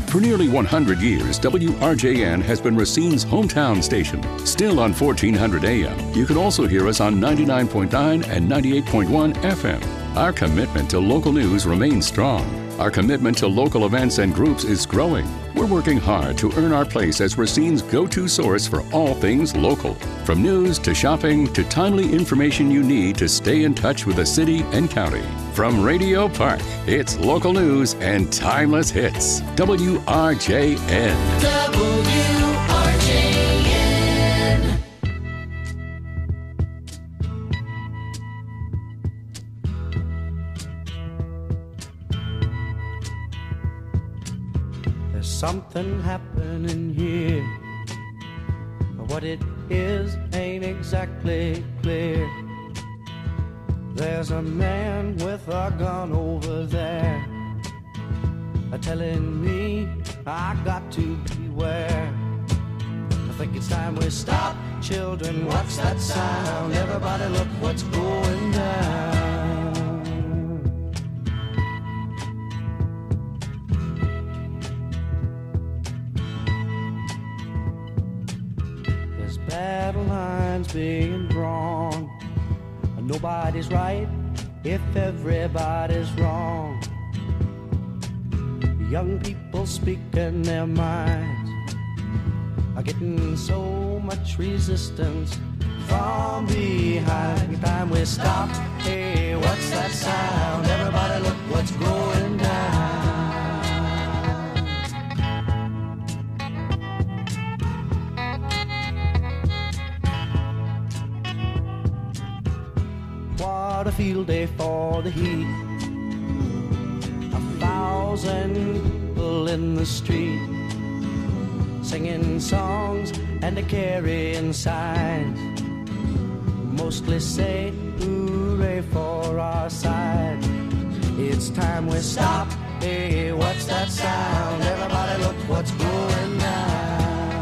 For nearly 100 years, WRJN has been Racine's hometown station. Still on 1400 AM, you can also hear us on 99.9 and 98.1 FM. Our commitment to local news remains strong. Our commitment to local events and groups is growing. We're working hard to earn our place as Racine's go-to source for all things local. From news to shopping to timely information you need to stay in touch with the city and county. From Radio Park, it's local news and timeless hits. WRJN. WRJN. There's something happening here. What it is ain't exactly clear. There's a man with a gun over there, telling me I got to beware. I think it's time we stop. Children, what's that sound? Everybody look what's going down. There's battle lines being drawn. Nobody's right if everybody's wrong. Young people speaking their minds are getting so much resistance from behind. Every time we stop, hey, what's that sound? Everybody look what's going down. What a field day for the heat. 1,000 people in the street, singing songs and a carrying signs. Mostly say hooray for our side. It's time we stop. Hey, what's that sound? Everybody look what's going down.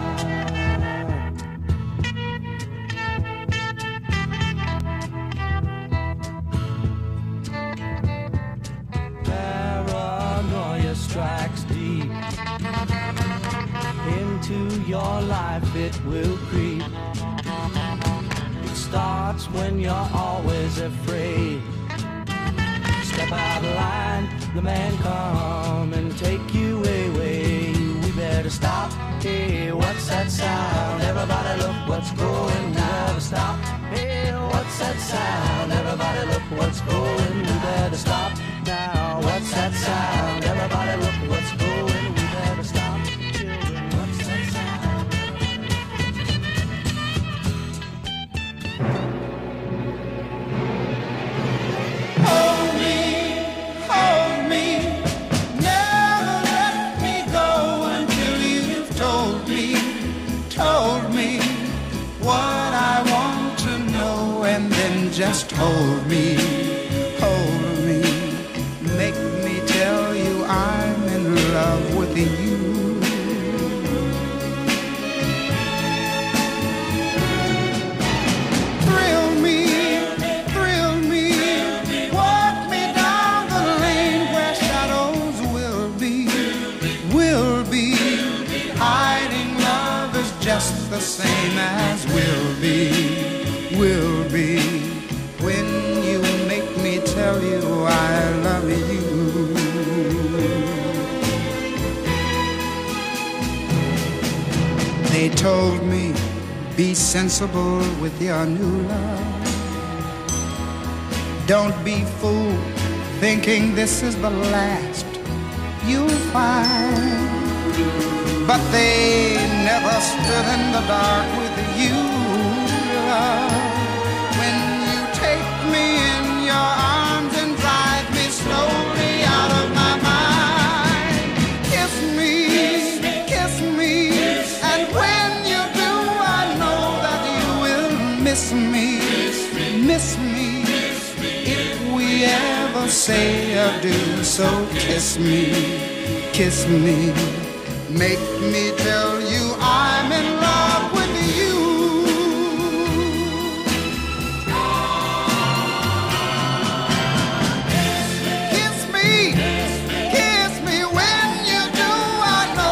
Strikes deep into your life, it will creep. It starts when you're always afraid. Step out of line, the man come and take you away. We better stop. Hey, what's that sound? Everybody look what's going down. We better stop. Hey, what's that sound? Everybody look what's going. We better stop now. What's that sound? Everybody look what's going. We better stop. Children, what's that sound? Hold me, never let me go until you've told me what I want to know, and then just hold me. Make me tell you I'm in love with you. Thrill me, walk me down the lane where shadows will be. Hiding love is just the same as will be. When you make me tell you I love you. They told me, be sensible with your new love. Don't be fooled thinking this is the last you'll find. But they never stood in the dark with you, love. When you take me in your arms and drive me slowly out of my mind. Kiss me, and when you do, I know that you will miss me. If we ever say adieu, so kiss me, make me tell you I'm in love with you. Kiss me, when you do, I know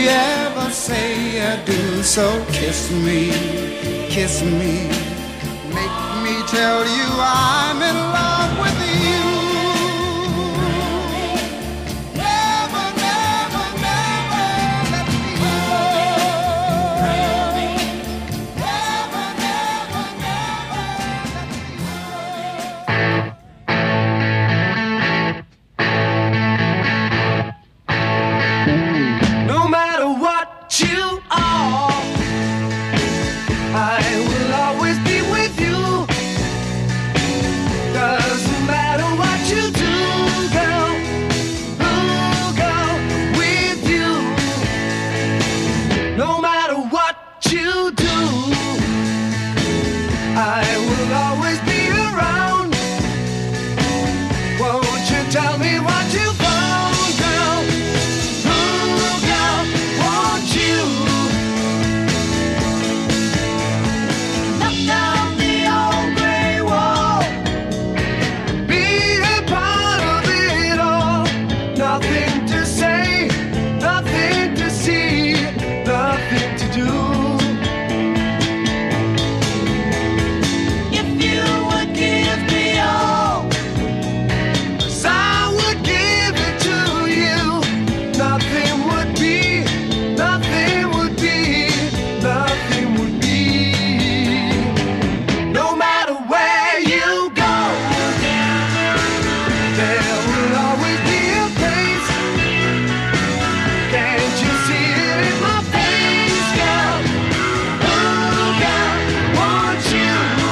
you ever say you do. So kiss me, make me tell you I'm in love with you. Never, never, never let me go. Never, never, never let me go. No matter what you are, I will always be with you. Doesn't matter what you do, girl, ooh, girl, with you. No matter what you do, I will always be around. Won't you tell me what you found, girl? Ooh, girl, won't you? Knock down the old gray wall. Be a part of it all. Nothing to say, nothing to see, nothing to do. If you would give me all, 'cause I would give it to you. Nothing would be, nothing would be, nothing would be. No matter where you go, there will always be a place. Can't you see it in my face, girl? Ooh, girl, won't you?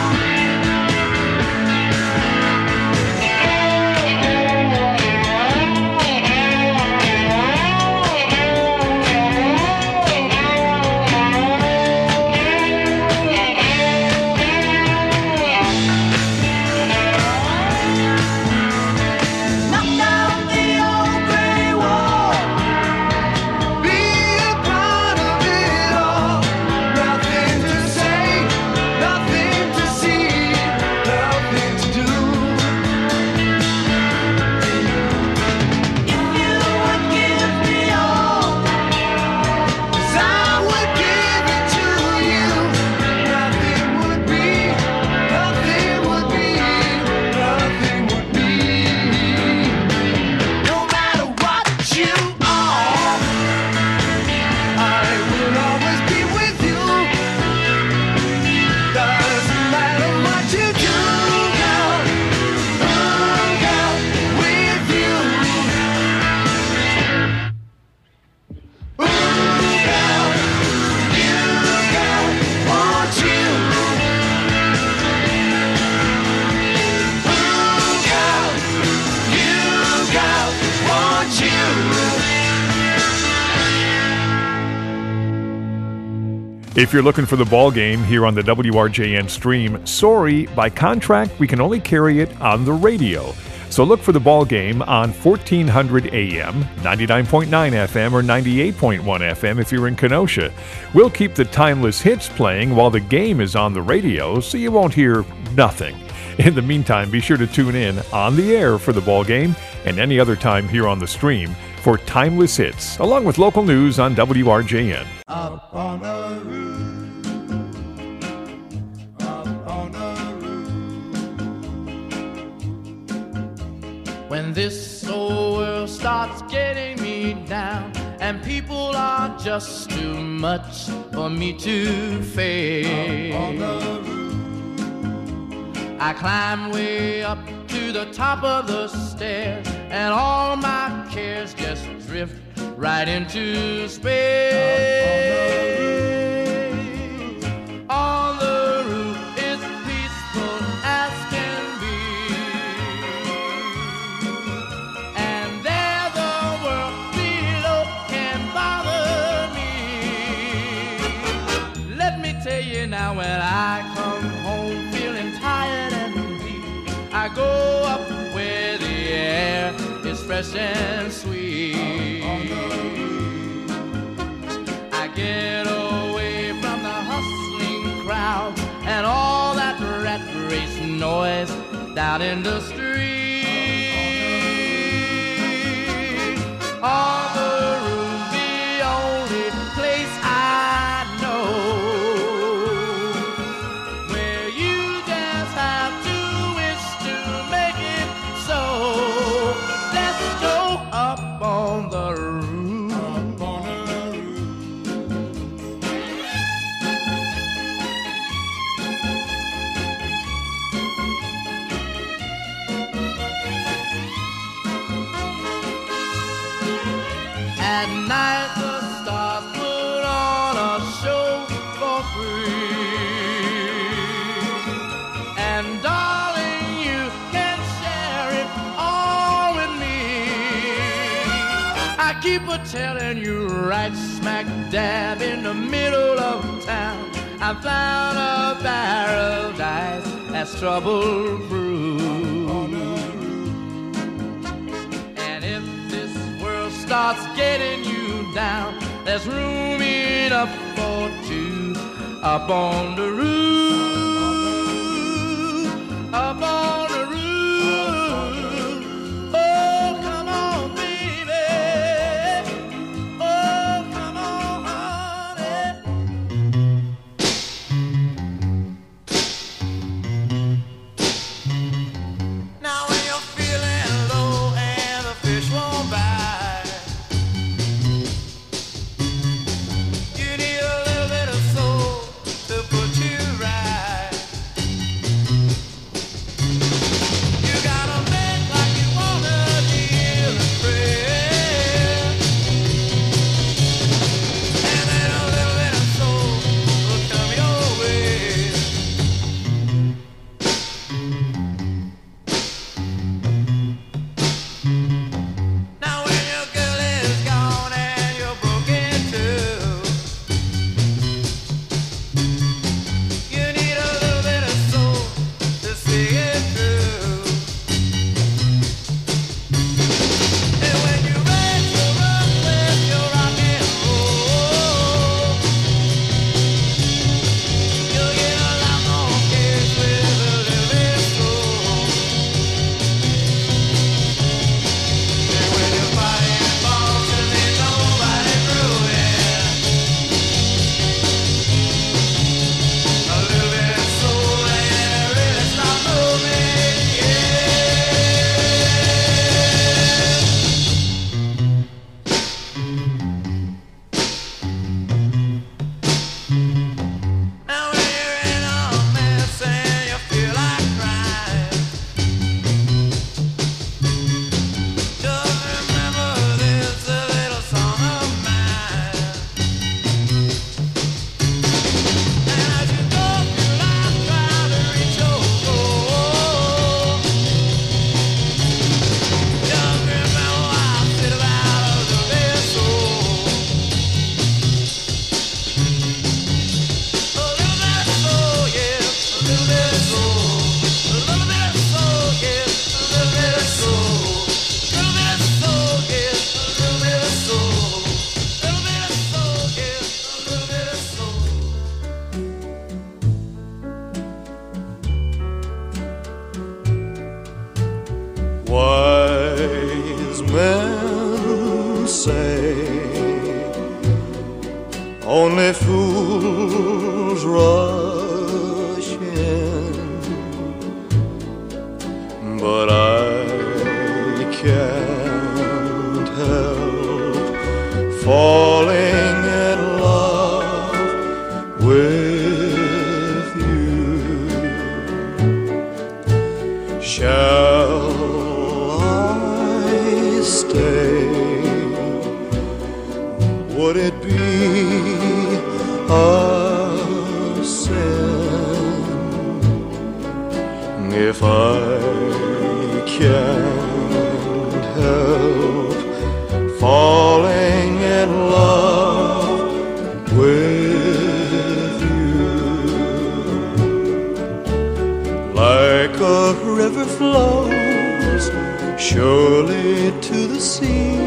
Knock down the old gray wall. Be a part of it all. Nothing to say, nothing to see, nothing to do. If you would give me all, 'cause I would give it to you. Nothing would be, nothing would be, nothing would be. No matter what you are, I will always be with you. Doesn't matter what you do, girl. Ooh, girl, with you. Ooh, girl, you, girl, want you. Ooh, girl, you, girl, want you. If you're looking for the ball game here on the WRJN stream, sorry, by contract, we can only carry it on the radio. So look for the ball game on 1400 AM, 99.9 FM, or 98.1 FM if you're in Kenosha. We'll keep the timeless hits playing while the game is on the radio, so you won't hear nothing. In the meantime, be sure to tune in on the air for the ball game and any other time here on the stream for timeless hits, along with local news on WRJN. Up on the roof, up on the roof. When this old world starts getting me down and people are just too much for me to face, On the roof, I climb way up to the top of the stairs and all my cares just drift right into space. On the roof is peaceful as can be, and there the world below can bother me. Let me tell you now, when I come home feeling tired and weak, I go up where the air is fresh and sweet. I get away from the hustling crowd and all that rat race noise down in the street. On the roof, the only At night the stars put on a show for free. And darling, you can share it all with me. I keep a telling you right smack dab in the middle of town, I found a paradise that's trouble-proof. And if this world starts getting you down, there's room enough for two up on the roof, up on the roof. Oh, come on, baby. Oh, come on, honey. Now when you're feeling low and the fish won't bite, you need a little bit of soul to put you right. You gotta make like you wanna deal and pray, and then a little bit of soul will come your way. Now when your girl is gone and you're broken too, you need a little bit of soul to see it through. And when you raise your up with your rock and roll, you'll get a lot more kids with a little bit of soul. And when you're fighting balls and there's nobody through it, a little bit of soul and really stop moving, Now when you're in a mess and you feel like crying, just remember this a little song of mine. And as you go through life trying to reach your goal, just remember I said about a little bit of soul. A little bit of soul, yeah, a little bit of soul. A little bit of soul, yeah, a little bit of soul. A little bit of soul, yeah, a little bit of soul. A little bit of soul, yeah, a little bit of soul. Wise men say only fools rush in, but I can't help falling in love with you. Shall I stay? Would it be a sin if I can't help falling in love with you? Like a river flows surely to the sea,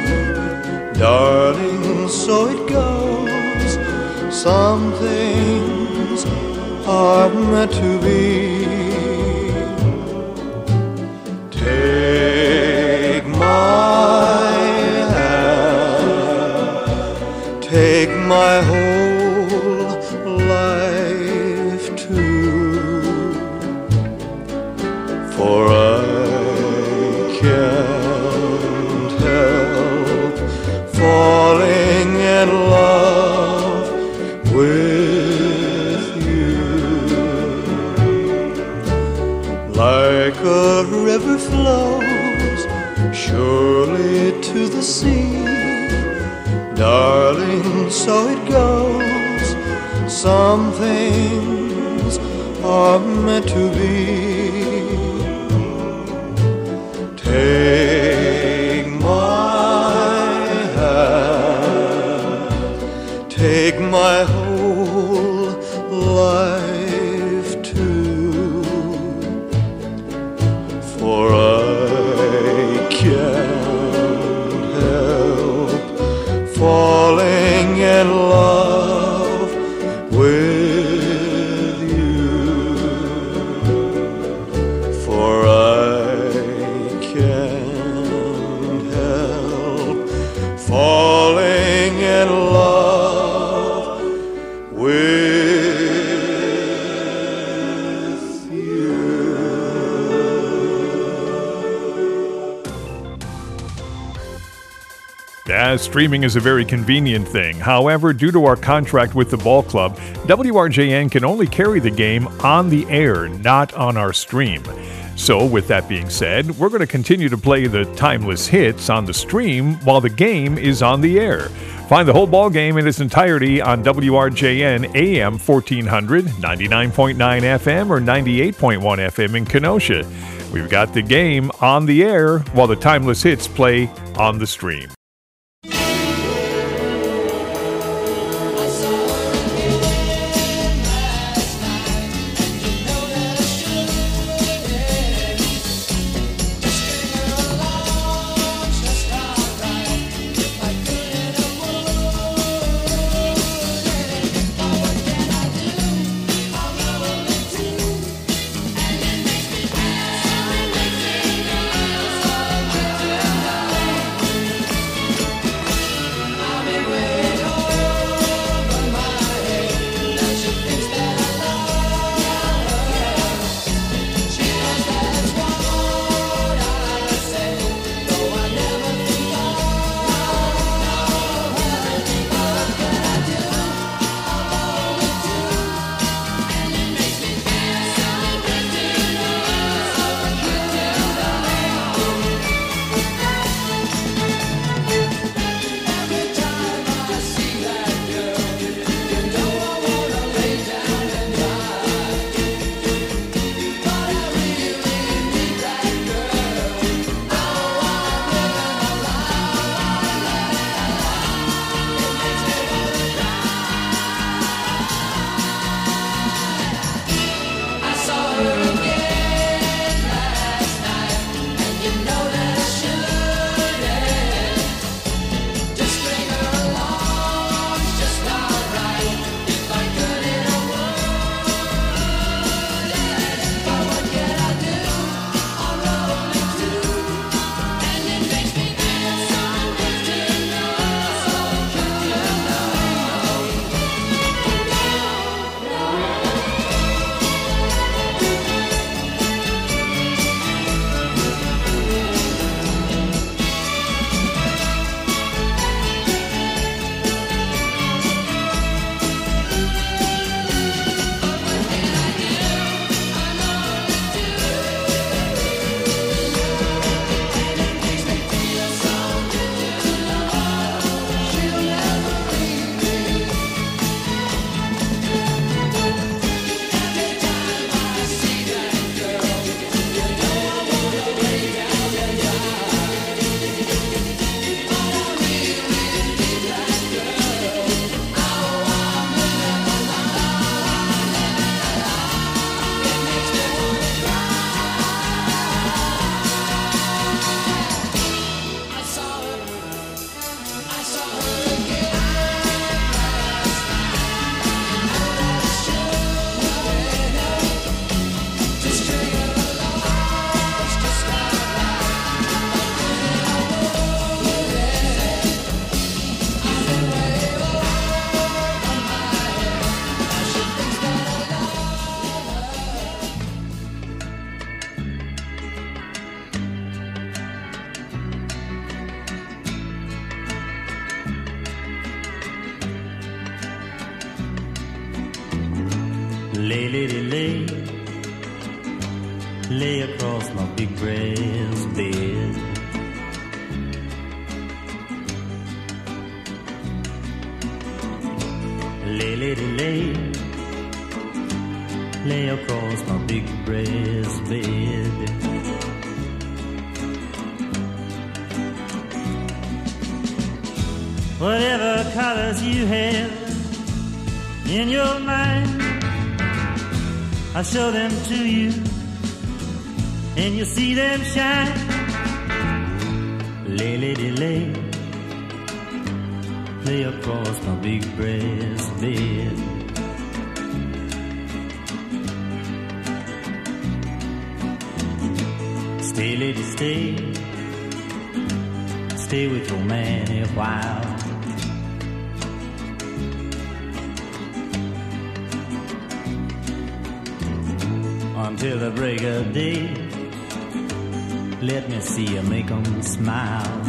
darling, so it goes. Some things are meant to be. Take my hand, take my whole life too, for I can't help falling in love with you. Like a river flows surely to the sea, Darling, so it goes. Some things are meant to be. Take my hand, take my whole life too, for I can't help falling in love with you, for I can't help falling in love with you. Yeah, streaming is a very convenient thing. However, due to our contract with the ball club, WRJN can only carry the game on the air, not on our stream. So, with that being said, we're going to continue to play the timeless hits on the stream while the game is on the air. Find the whole ball game in its entirety on WRJN AM 1400, 99.9 FM, or 98.1 FM in Kenosha. We've got the game on the air while the timeless hits play on the stream. Lay, lady, lay, lay across my big brass bed. Lay, lady, lay. Lay across my big breast bed. Whatever colors you have in your mind, I'll show them to you, and you'll see them shine. Lay, lady, lay. Lay across my big breast bed. Stay, lady, stay. Stay with your man a while. Until the break of day, let me see you make 'em smile.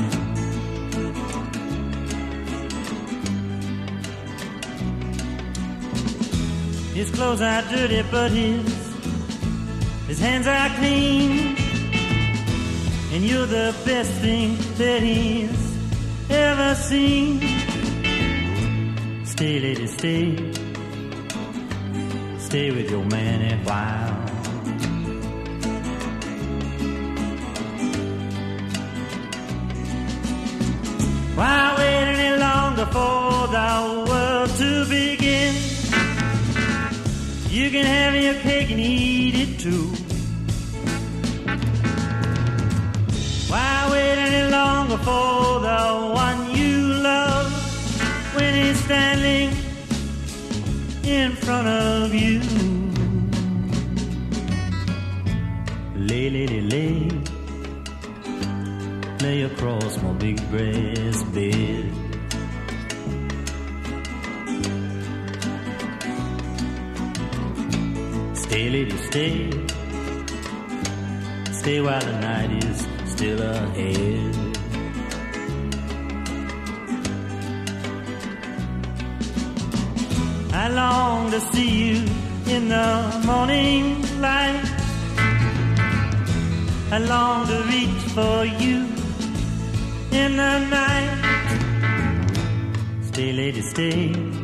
His clothes are dirty, but his hands are clean. And you're the best thing that he's ever seen. Stay, lady, stay. Stay with your man a while. Why wait any longer for the world to begin? You can have your cake and eat it too. Why wait any longer for the one you love when he's standing in front of you? Lay, lady, lay. Lay across my big breast bed. Stay, lady, stay. Stay while the night is still ahead. I long to see you in the morning light. I long to reach for you in the night. Stay, lady, stay.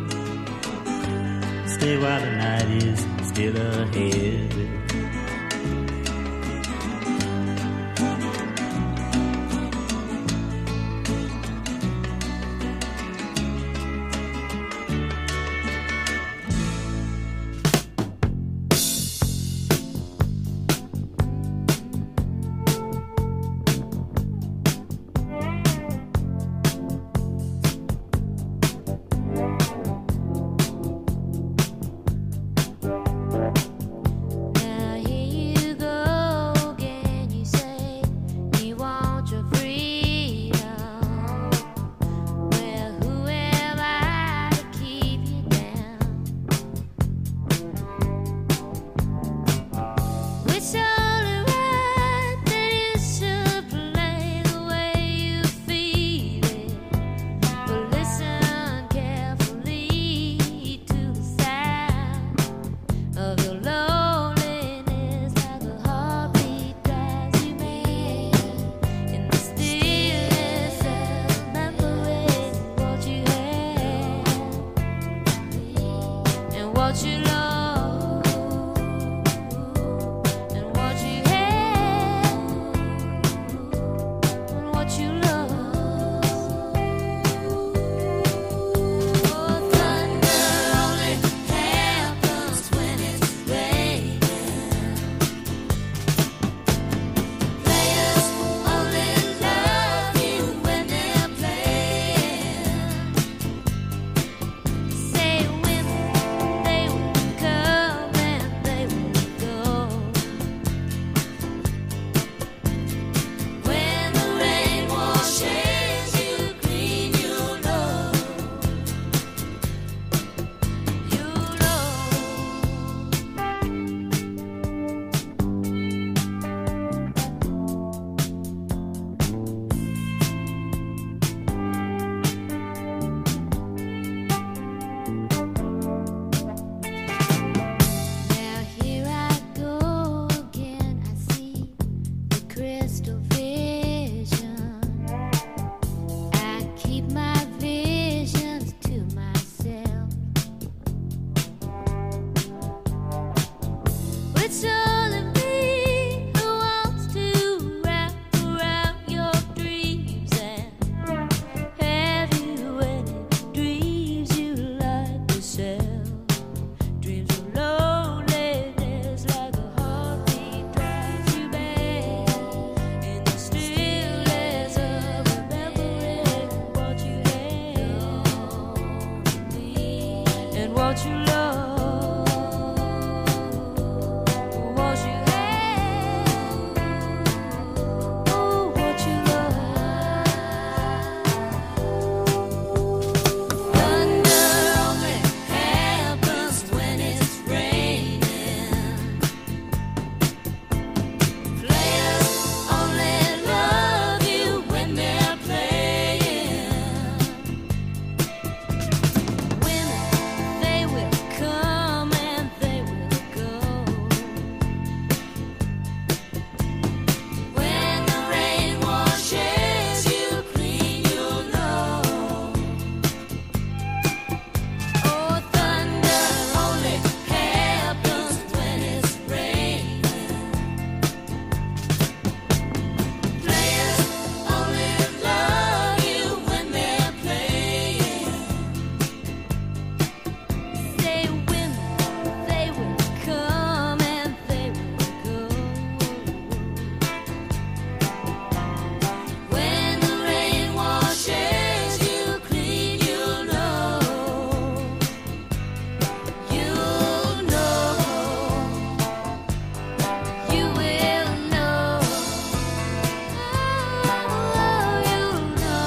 Stay while the night is still ahead. Now what you love, what you have, oh, what you love. Thunder only happens when it's raining. Players only love you when they're playing. Women, they will come and they will go. When the rain washes you clean, you'll know. Oh, thunder only happens when it's raining. Players only love you when they're playing. Say women, they will come and they will go. When the rain washes you clean, you'll know. You'll know. You will know. Oh, you'll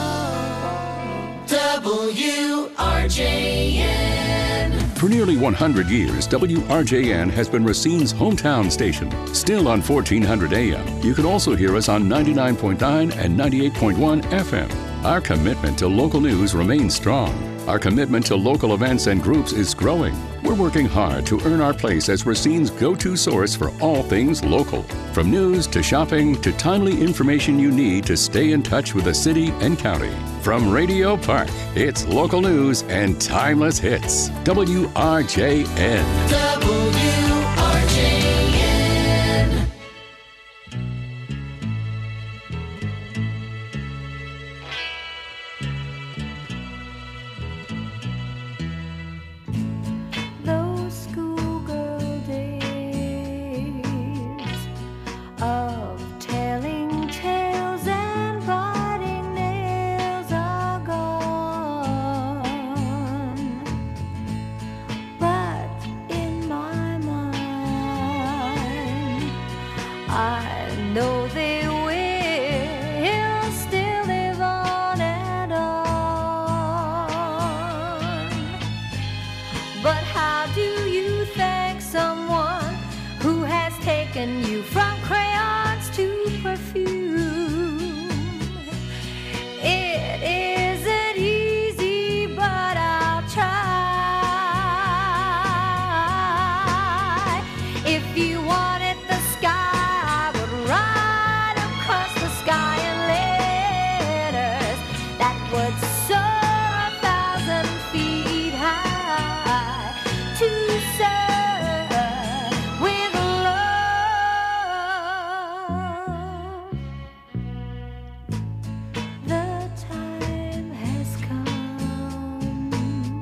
know. WRJN. For nearly 100 years, WRJN has been Racine's hometown station. Still on 1400 AM. You can also hear us on 99.9 and 98.1 FM. Our commitment to local news remains strong. Our commitment to local events and groups is growing. We're working hard to earn our place as Racine's go-to source for all things local. From news to shopping to timely information you need to stay in touch with the city and county. From Radio Park, it's local news and timeless hits. WRJN. WRJN. Those schoolgirl days of telling tales and writing nails are gone. But in my mind, I know they will still live on and on. But how do you thank someone who has taken you from crayons to perfume? It isn't easy, but I'll try. If you wanted the sky, I would ride across the sky in letters that would soar 1,000 feet high to serve with love. The time has come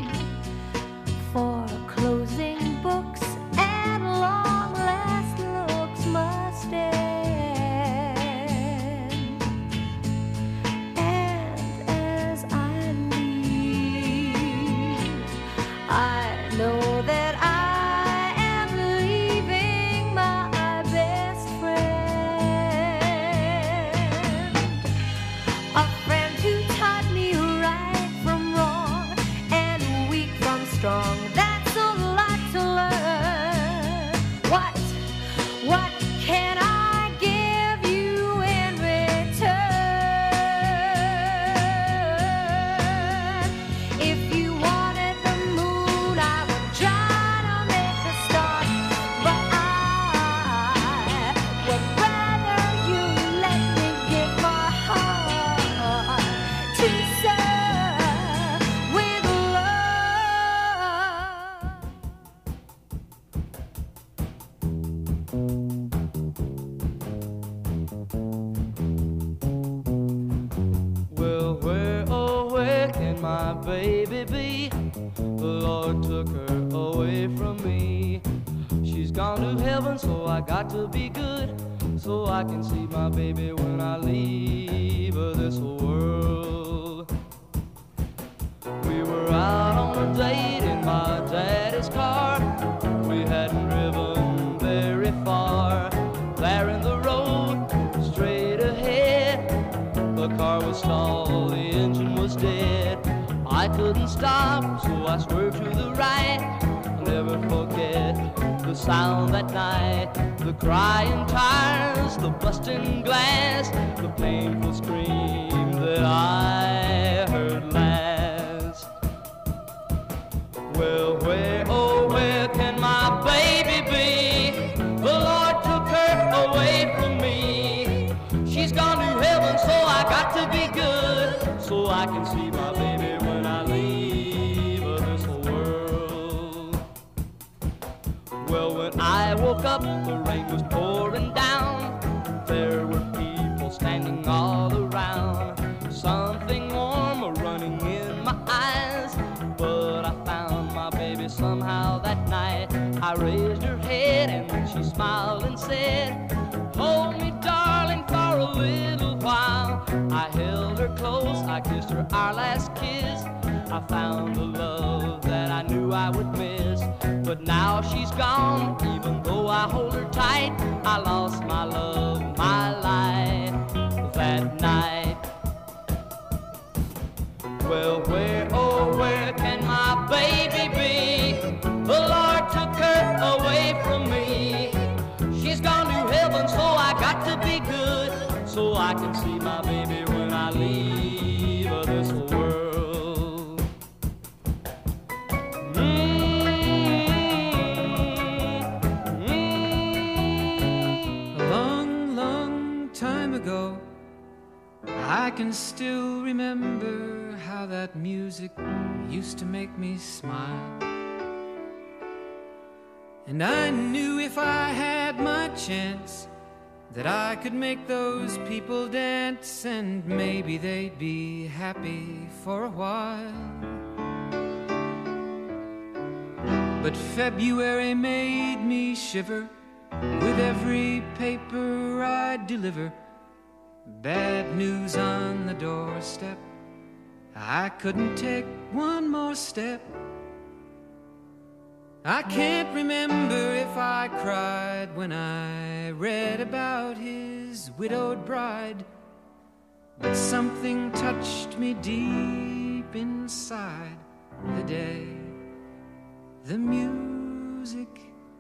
for closing books and long last looks must end. And as I leave, I know that I am leaving my best friend. A friend who taught me right from wrong and weak from strong. That's a lot to learn. What can I give you in return? If you wanted the moon, I would try to make a start. But I would rather you let me give my heart to serve with love. Well, where, oh, where can my baby be? The Lord took her away from me. She's gone to heaven, so I got to be good, so I can see my baby when I leave this world. We were out on a date in my daddy's couldn't stop, so I swerved to the right. I'll never forget the sound that night, the crying tires, the busting glass, the painful scream that I heard last. Well, where, oh, where can my baby be? The Lord took her away from me. She's gone to heaven, so I got to be good, so I can see my baby when I leave this world. Well, when I woke up, the rain was pouring down. There were people standing all around. Something warm running in my eyes, but I found my baby somehow that night. I raised her head and then she smiled and said, hold me, darling, for a little while. I held her close, I kissed her our last kiss. I found the love that I knew I would miss. But now she's gone, even though I hold her tight. I lost my love, my life that night. Well, where, oh, where can my baby be? The Lord took her away from me. She's gone to heaven, so I got to be good, so I can see my baby when I leave this world. A long, long time ago, I can still remember how that music used to make me smile. And I knew if I had my chance that I could make those people dance, and maybe they'd be happy for a while. But February made me shiver with every paper I'd deliver. Bad news on the doorstep, I couldn't take one more step. I can't remember if I cried when I read about his widowed bride, but something touched me deep inside the day the music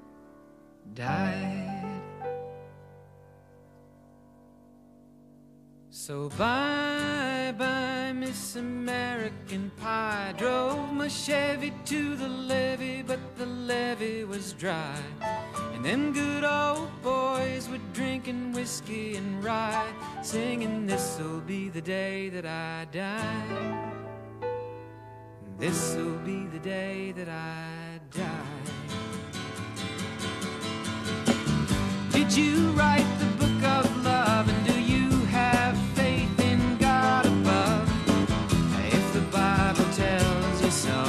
died. So bye-bye, Miss American Pie. Drove my Chevy to the levee, but the levee was dry. And them good old boys were drinking whiskey and rye, singing, this'll be the day that I die. This'll be the day that I die. Did you write the book of love, and do you have faith in God above? If the Bible tells you so.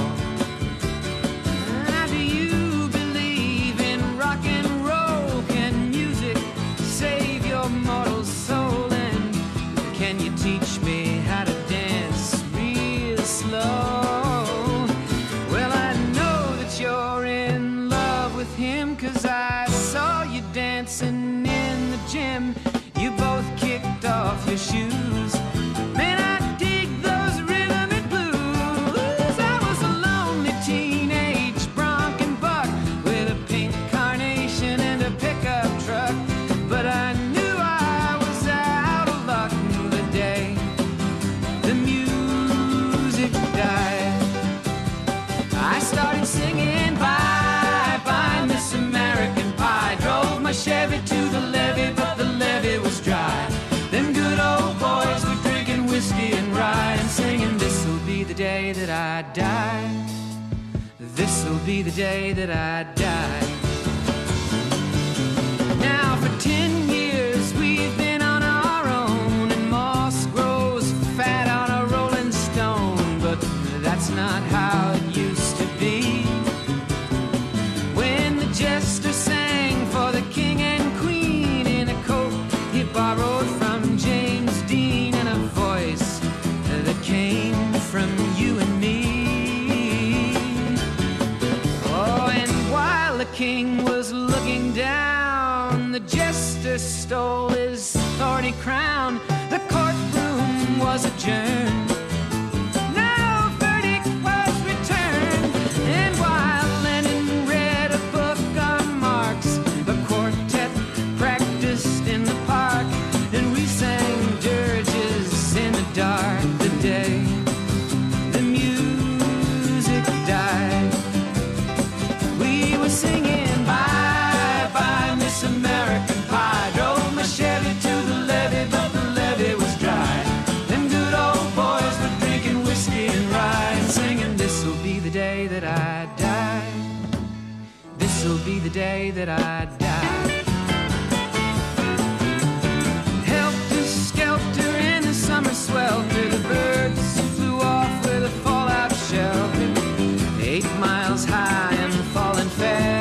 Do you believe in rock and roll? Can music save your mortal soul? And can you teach me how to dance real slow? Well, I know that you're in love with him, 'cause I saw you dancing in the gym. You both kicked off your shoes. Man, I dig those rhythm and blues. I was a lonely teenage bronc and buck with a pink carnation and a pickup truck, but I knew I was out of luck the day the music died. I started singing bye-bye, Miss American Pie. Drove my Chevy to the levee, but the levee was dry. Them good old boys were drinking whiskey and rye and singing, this'll be the day that I die. This'll be the day that I die. Now for 10 years we've been on our own, and moss grows fat on a rolling stone, but that's not how it used to be. When the jester sang for the king and queen in a coat he borrowed from James Dean, and a voice that came from you and me. Oh, and while the king was looking down, the jester stole his thorny crown. The courtroom was adjourned. No verdict was day that I die. This'll be the day that I die. Helter skelter in the summer swelter, the birds flew off with a fallout shelter, 8 miles high and falling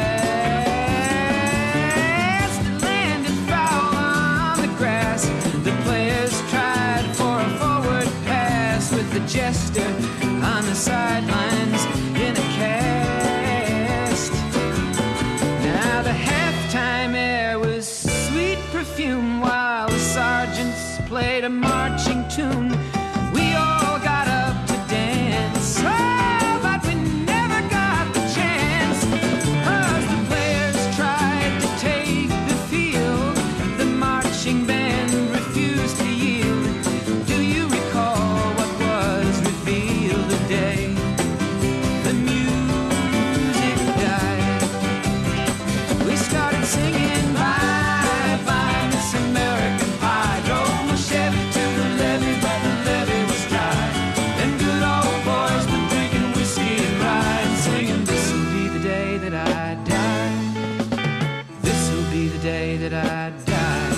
fast. It landed foul on the grass. The players tried for a forward pass with the jester on the sidelines in a cast. Now the halftime air was sweet perfume while the sergeants played a marching tune. We all got up to dance, oh, but we never got the chance, 'cause the players tried to take the field. The marching band refused to yield. Do you recall what was revealed today? The music died. We started singing bye bye Miss American Pie. Drove my Chevy to the levee, but the levee was dry. Them good old boys were drinking whiskey and rye and singing, this'll be the day that I die. This'll be the day that I die.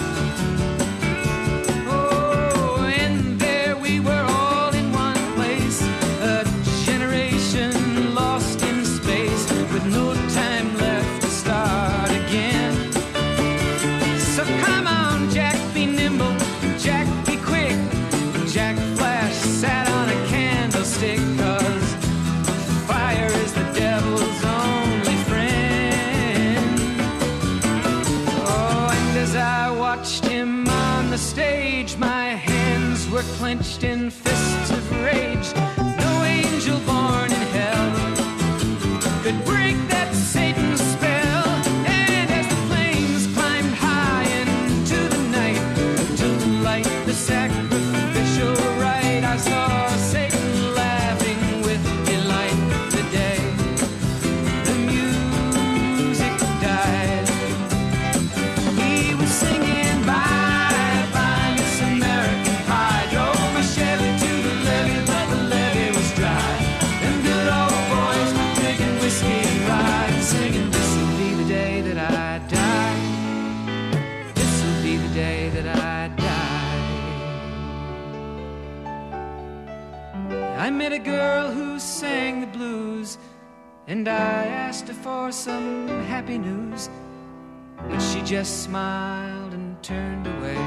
Oh, and there we were all in one place, a generation lost in space with no time left to start again. So come on, Jack, be nimble, Jack, be quick. Jack Flash sat on a candlestick, 'cause fire is the devil's only friend. Oh, and as I watched him on the stage, my hands were clenched in fists of rage. No angel born in hell could break that Satan's spell. And as the flames climbed high into the night to light the sacrificial rite, I saw Satan laughing with delight the day the music died. He was singing bye bye Miss American Pie. Drove my Chevy to the levee, but the levee was dry. Them good old boys were drinking whiskey and rye and singing, this'll be the day that I die. This'll be the day that I die. I met a girl who sang the blues, and I asked her for some happy news, but she just smiled and turned away.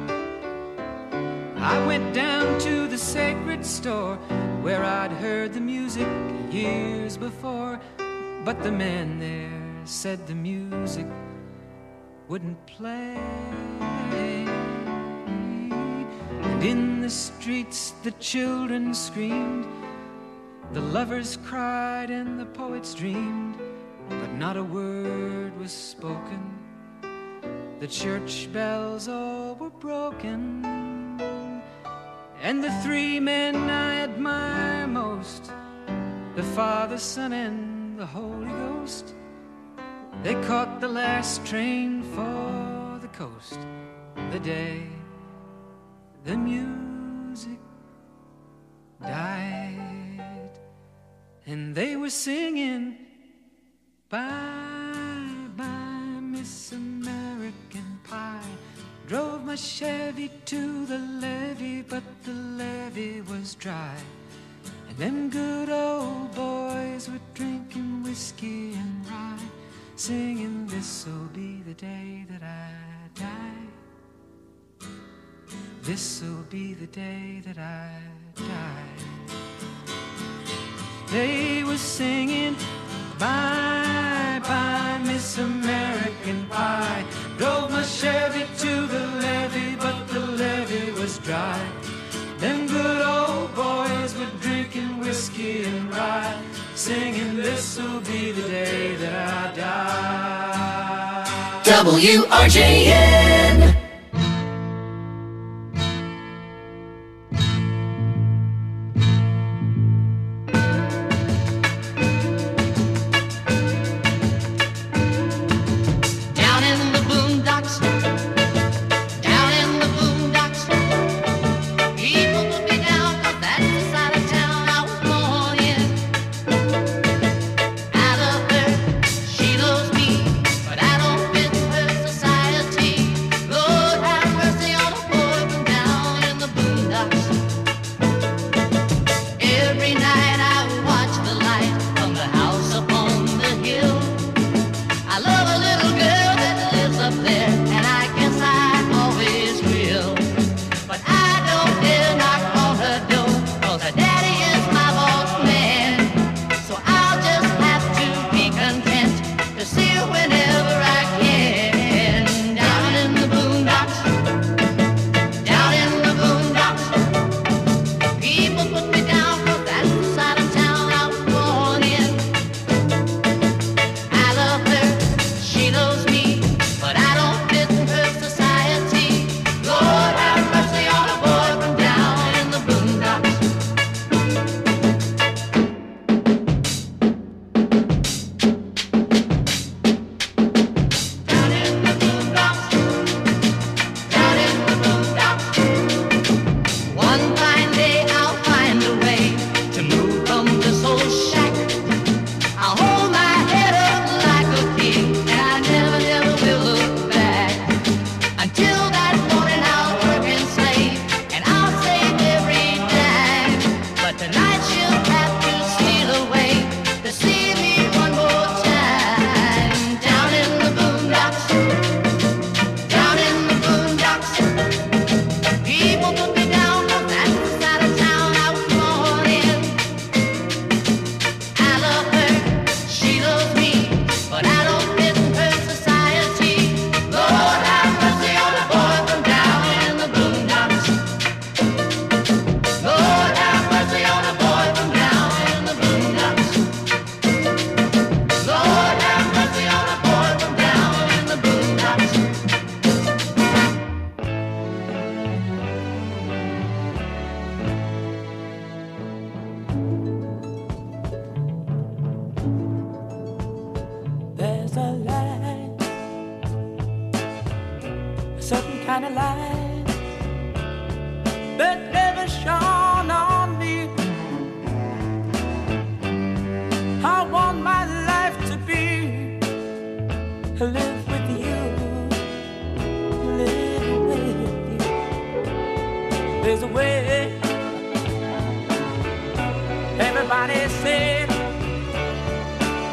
I went down to the sacred store where I'd heard the music years before, but the man there said the music wouldn't play. And in the streets the children screamed, the lovers cried and the poets dreamed, but not a word was spoken. The church bells all were broken. And the 3 men I admire most, the Father, Son, and the Holy Ghost, they caught the last train for the coast the day the music died. And they were singing bye bye Miss American Pie. Drove my Chevy to the levee, but the levee was dry. And them good old boys were drinking whiskey and rye, singing, this'll be the day that I die. This'll be the day that I die. They were singing bye bye Miss American Pie. Drove my Chevy to the levee, but the levee was dry. Them good old boys were drinking whiskey and rye, singing, this'll be the day that I die. WRJN.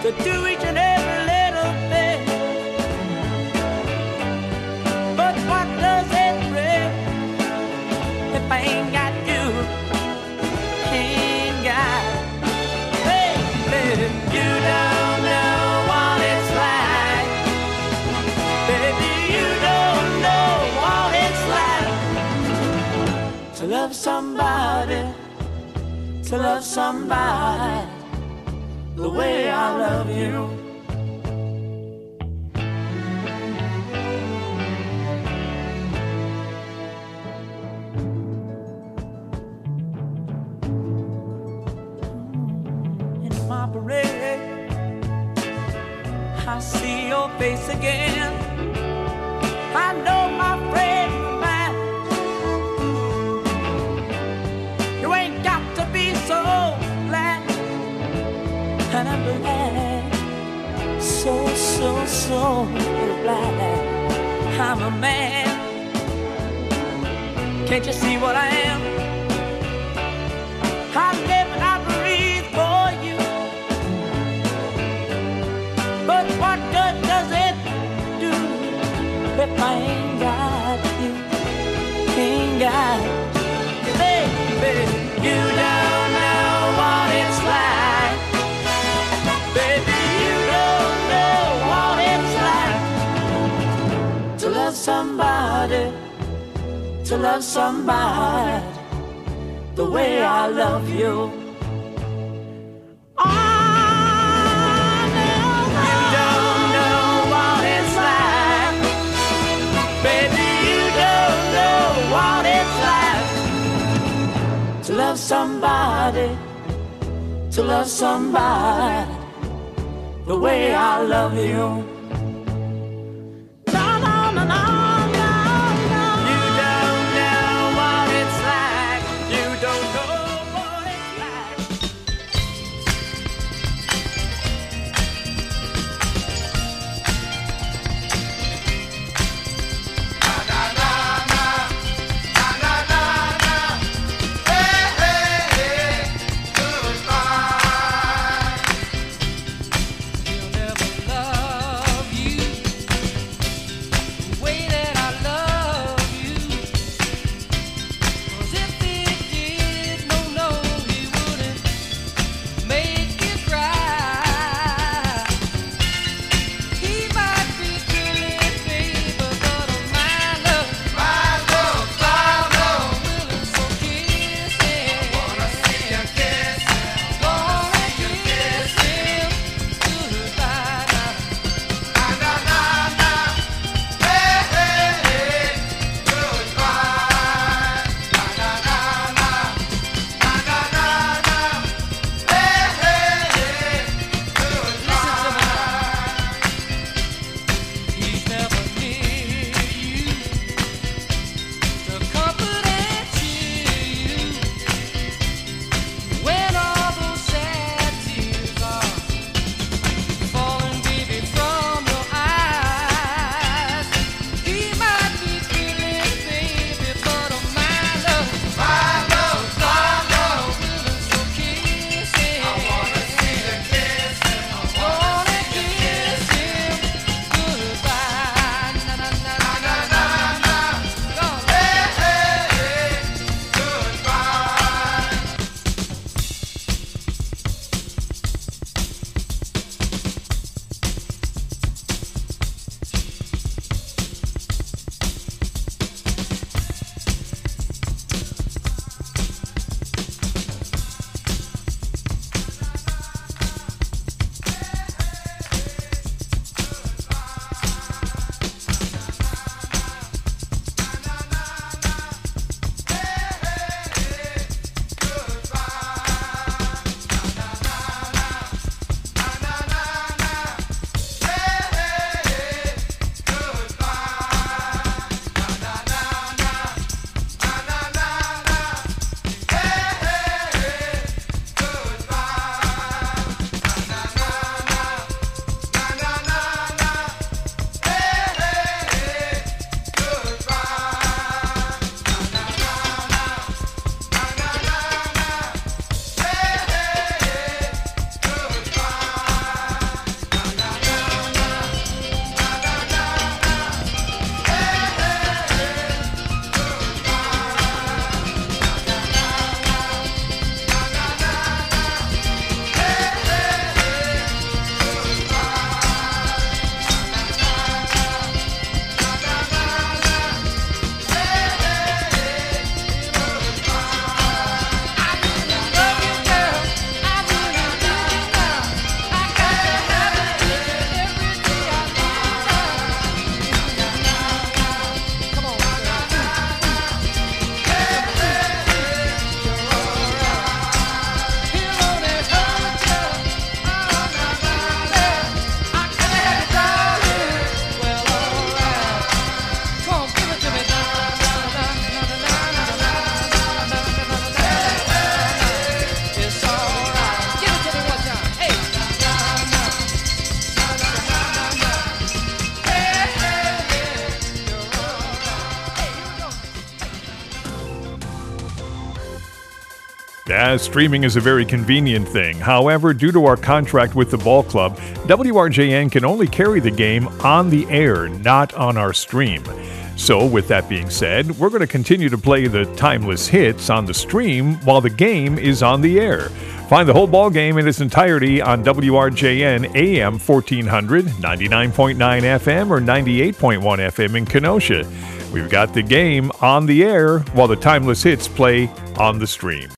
to do each and every little thing. But what does it bring if I ain't got you? Ain't got, baby, you don't know what it's like. Baby, you don't know what it's like to love somebody, to love somebody the way I love you. In my parade, I see your face again. I know my friend of mine. You ain't got to be so glad. And I'm glad, so glad I'm a man. Can't you see what I am? I live and I breathe for you. But what good does it do if I ain't got you? Ain't got you, baby. You don't know what it's like. Baby, you don't know what it's like to love somebody, to love somebody the way I love you. Oh, no, you don't know what it's like. Baby, you don't know what it's like to love somebody, to love somebody the way I love you. No, no, no, no, no, no. You don't know what it's like. You don't know what it's like. Na na na na, na na na na. Hey hey hey, goodbye. You'll never love Yeah, streaming is a very convenient thing. However, due to our contract with the ball club, WRJN can only carry the game on the air, not on our stream. So, with that being said, we're going to continue to play the timeless hits on the stream while the game is on the air. Find the whole ball game in its entirety on WRJN AM 1400, 99.9 FM, or 98.1 FM in Kenosha. We've got the game on the air while the timeless hits play on the stream.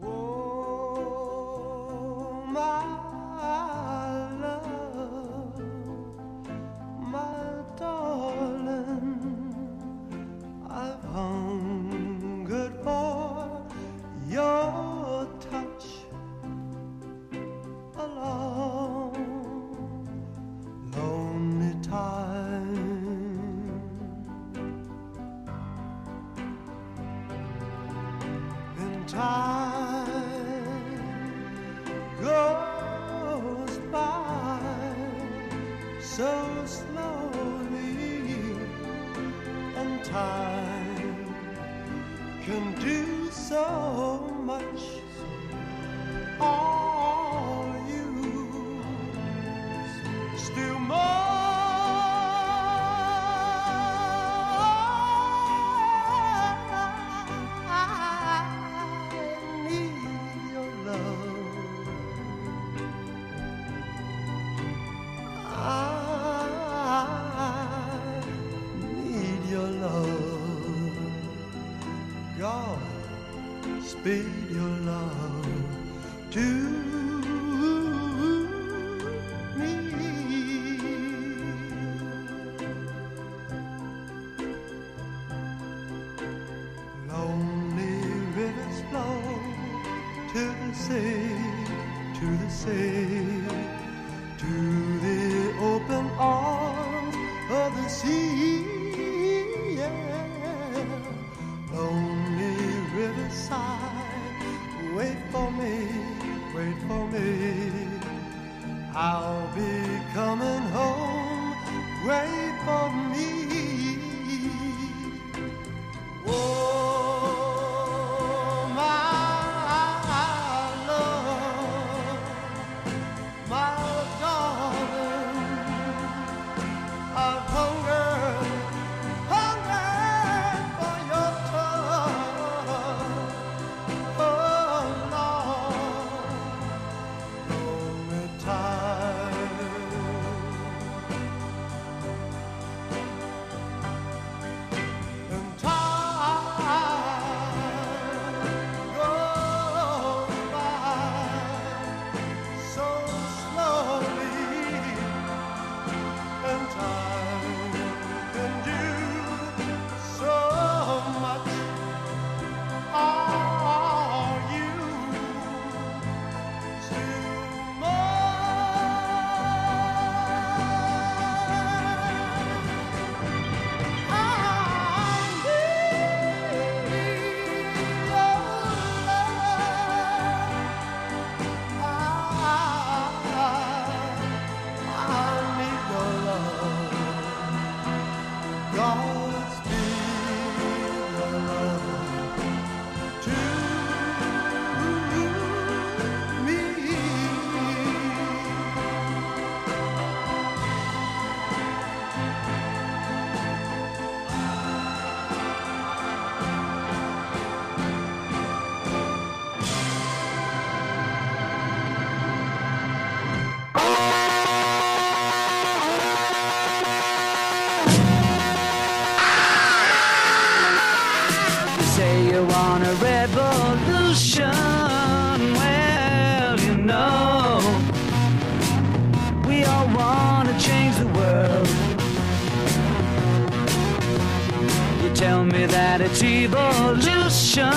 It's evolution.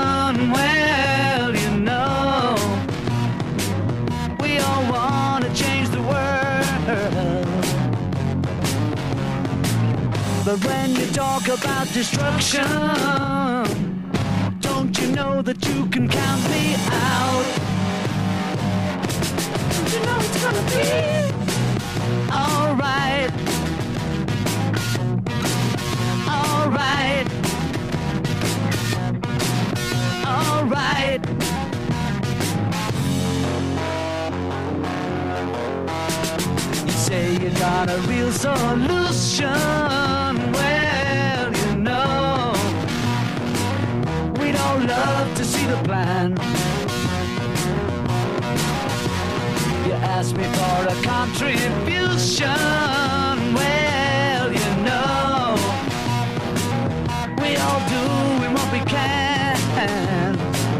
Well, you know, we all want to change the world. But when you talk about destruction, don't you know that you can count me out? Don't you know it's gonna be alright? Alright. Alright. say you got a real solution. Well, you know, we don't love to see the plan. You ask me for a contribution. Well, you know, we all do what we can.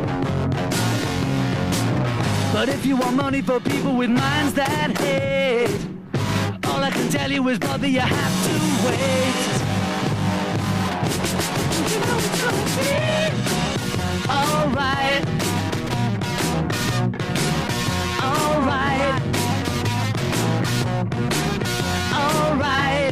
But if you want money for people with minds that hate, all I can tell you is, brother, you have to wait. You know it's gonna be alright. Alright. Alright.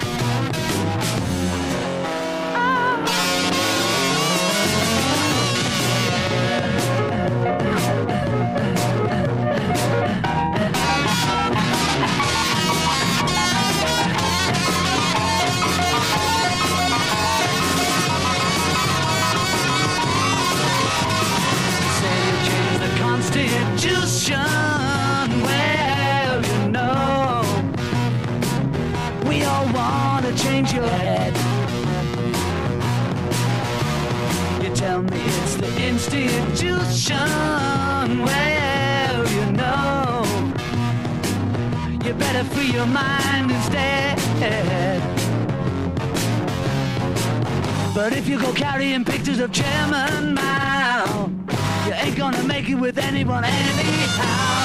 Constitution, well, you know, we all want to change your head. You tell me it's the institution, well, you know, you better free your mind instead. But if you go carrying pictures of Chairman Mao, you ain't gonna make it with anyone anyhow.